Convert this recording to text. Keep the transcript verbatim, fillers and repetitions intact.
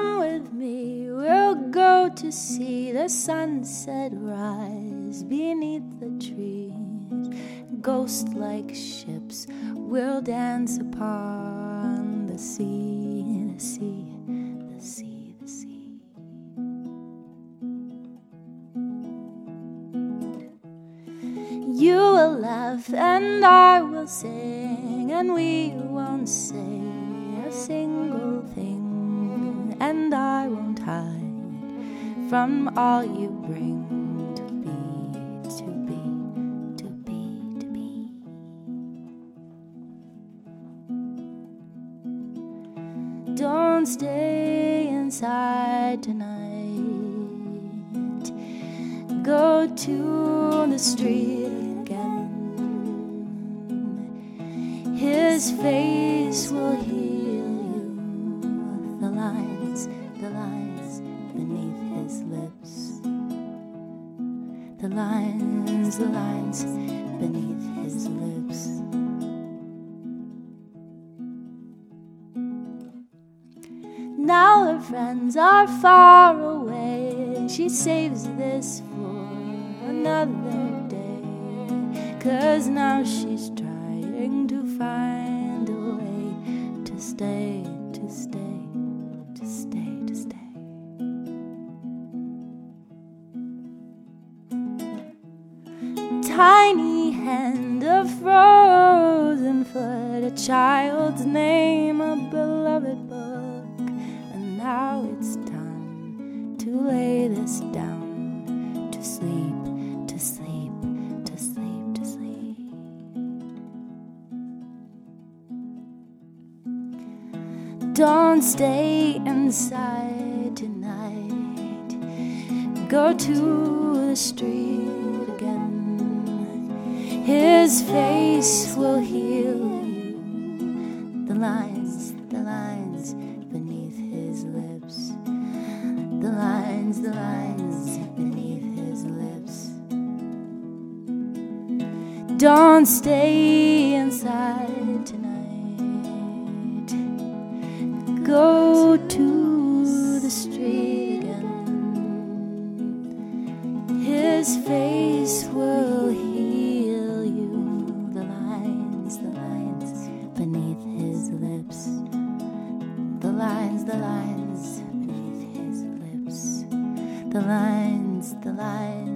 Come with me, we'll go to see the sunset rise beneath the trees. Ghost-like ships will dance upon the sea, the sea, the sea, the sea. You will laugh and I will sing, and we won't say a single thing, and I won't hide from all you bring to be, to be, to be, to be. Don't stay inside tonight. Go to the street again. His face will heal you. The lines, the lines beneath his lips. The lines, the lines beneath his lips. Now her friends are far away. She saves this for another day, 'cause now she's trying to find a way to stay, to stay, to stay, to stay. Tiny hand, a frozen foot, a child's name, a beloved book. And now it's time to lay this down, to sleep, to sleep, to sleep, to sleep. Don't stay inside tonight. Go to the street again. His face will heal you. The lines, the lines beneath his lips. The lines, the lines beneath his lips. Don't stay inside tonight. Go to the street again. His face will heal you. The lines, the lines beneath his lips. The lines, the lines beneath his lips. The lines, the lines